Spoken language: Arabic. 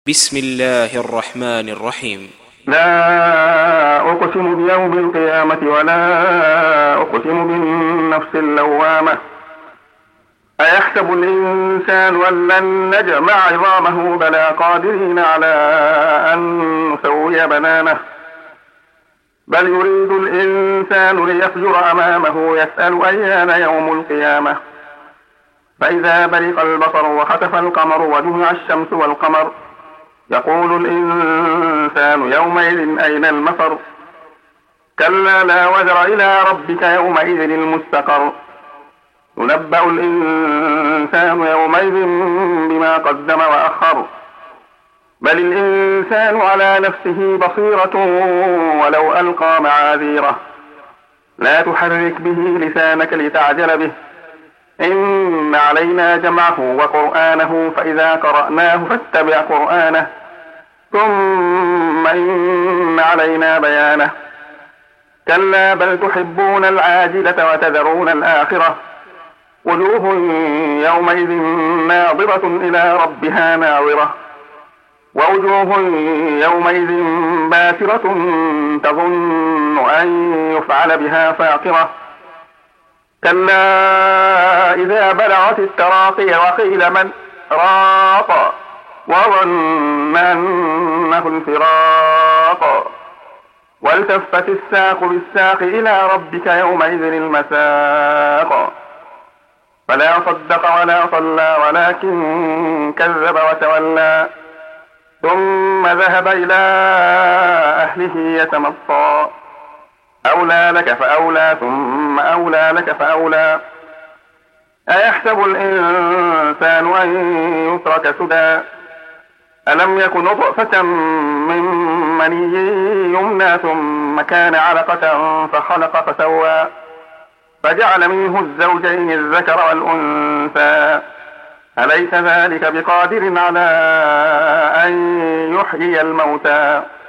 بسم الله الرحمن الرحيم. لا أقسم بيوم القيامة ولا أقسم بالنفس اللوامة. أيحسب الإنسان أن لن نجمع عظامه بلى قادرين على أن نسوي بنانه. بل يريد الإنسان ليفجر أمامه يسأل أيان يوم القيامة. فإذا برق البصر وخسف القمر وجمع الشمس والقمر يقول الإنسان يومئذ أين المفر. كلا لا وزر إلى ربك يومئذ المستقر. ينبأ الإنسان يومئذ بما قدم وأخر. بل الإنسان على نفسه بصيرة ولو ألقى معاذيره. لا تحرك به لسانك لتعجل به. إن علينا جمعه وقرآنه فإذا قرأناه فاتبع قرآنه ثم إن علينا بيانه. كلا بل تحبون العاجلة وتذرون الآخرة. وجوه يومئذ ناظرة إلى ربها ناظرة. ووجوه يومئذ باسرة تظن أن يفعل بها فاقرة. كلا إذا بلغت التراقي وقيل من راق وظن أنه الفراق. والتفت الساق بالساق إلى ربك يومئذ المساق. فلا صدق ولا صلى ولكن كذب وتولى ثم ذهب إلى أهله يتمطى. أولى لك فأولى ثم أولى لك فأولى. أيحسب الإنسان أن يترك سدى. ألم يكن نطفة من مني يمنى ثم كان علقة فخلق فسوى فجعل منه الزوجين الذكر والأنثى. أليس ذلك بقادر على أن يحيي الموتى.